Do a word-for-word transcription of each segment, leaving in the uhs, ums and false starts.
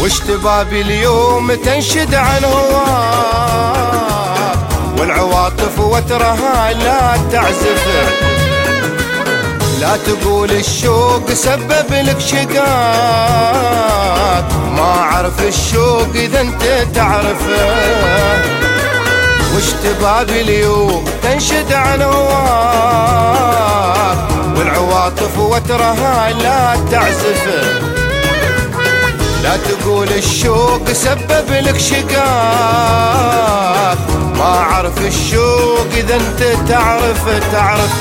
واشتباب اليوم تنشد عن هواك، والعواطف وترها لا تعزف. لا تقول الشوق سبب لك شقاك، ما عرف الشوق اذا انت تعرفه. واشتباب اليوم تنشد عن هواك، والعواطف وترها لا تعزف. لا تقول الشوق سبب لك شقاك، ما عرف الشوق اذا انت تعرف تعرف.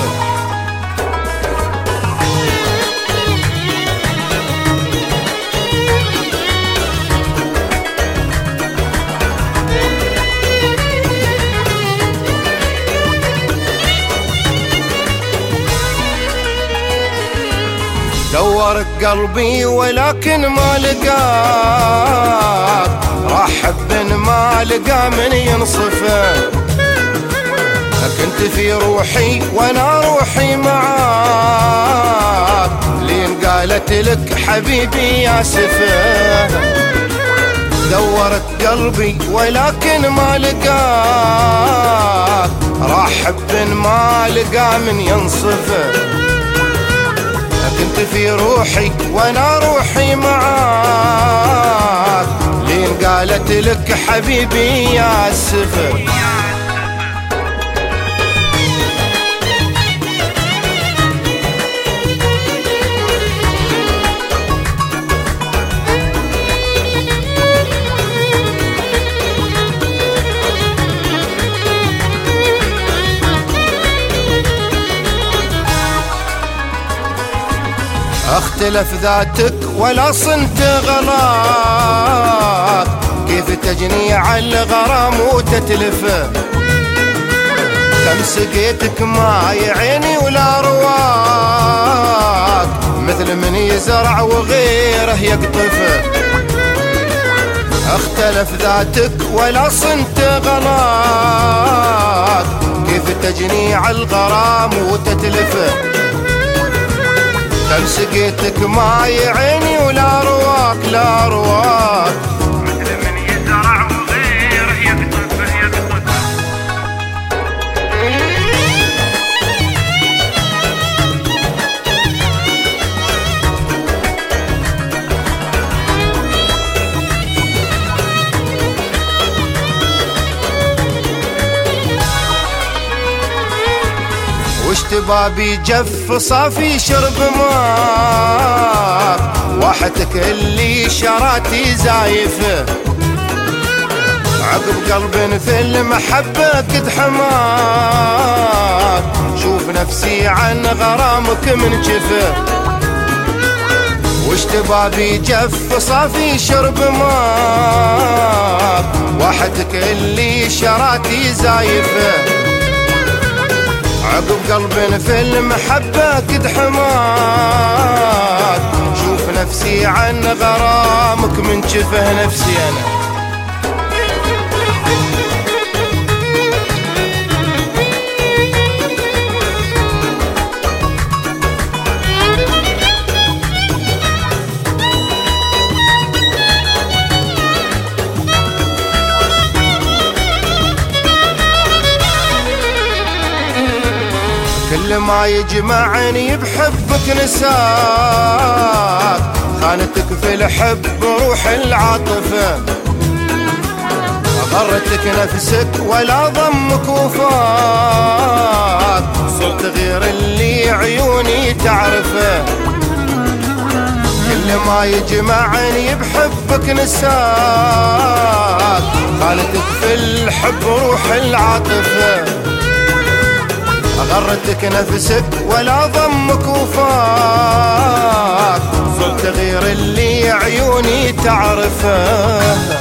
دورك قلبي ولكن ما لقاك، راح حب ما لقى من ينصفه. كنت في روحي وانا روحي معاك، لين قالت لك حبيبي يا سفه. دورت قلبي ولكن ما لقاك، راح حب ما لقى من ينصفه. كنت في روحي وانا روحي معاك، لين قالت لك حبيبي يا سفر. اختلف ذاتك ولا صنت غلاك، كيف تجني على الغرام وتتلفه. كم سقيتك ماي عيني ولا رواك، مثل من يزرع وغيره يقطفه. اختلف ذاتك ولا صنت غلاك، كيف تجني على الغرام وتتلفه. كم سقيتك ماي عيني ولا رواك لا رواك، مثل من يزرع وغيره يقطف يقطف. واشتبابي جف صافي شرب ماء، واحتك اللي شراتي زايفه. عقب قلب في المحبة قد حماك، شوف نفسي عن غرامك من جفه. واشتبابي جف صافي شرب ماء، واحتك اللي شراتي زايفه. عقب قلب في المحبة قد حماك، شوف نفسي عن غرامك من جفه نفسي أنا. كل ما يجمعني بحبك نساك، خانتك في الحب روح العاطفة. غرتك نفسك ولا ضمك وفاك، صرت غير اللي عيوني تعرفه. كل ما يجمعني بحبك نساك، خانتك في الحب روح العاطفة. غرتك نفسك ولا ضمك وفاك، صرت غير اللي عيوني تعرفه.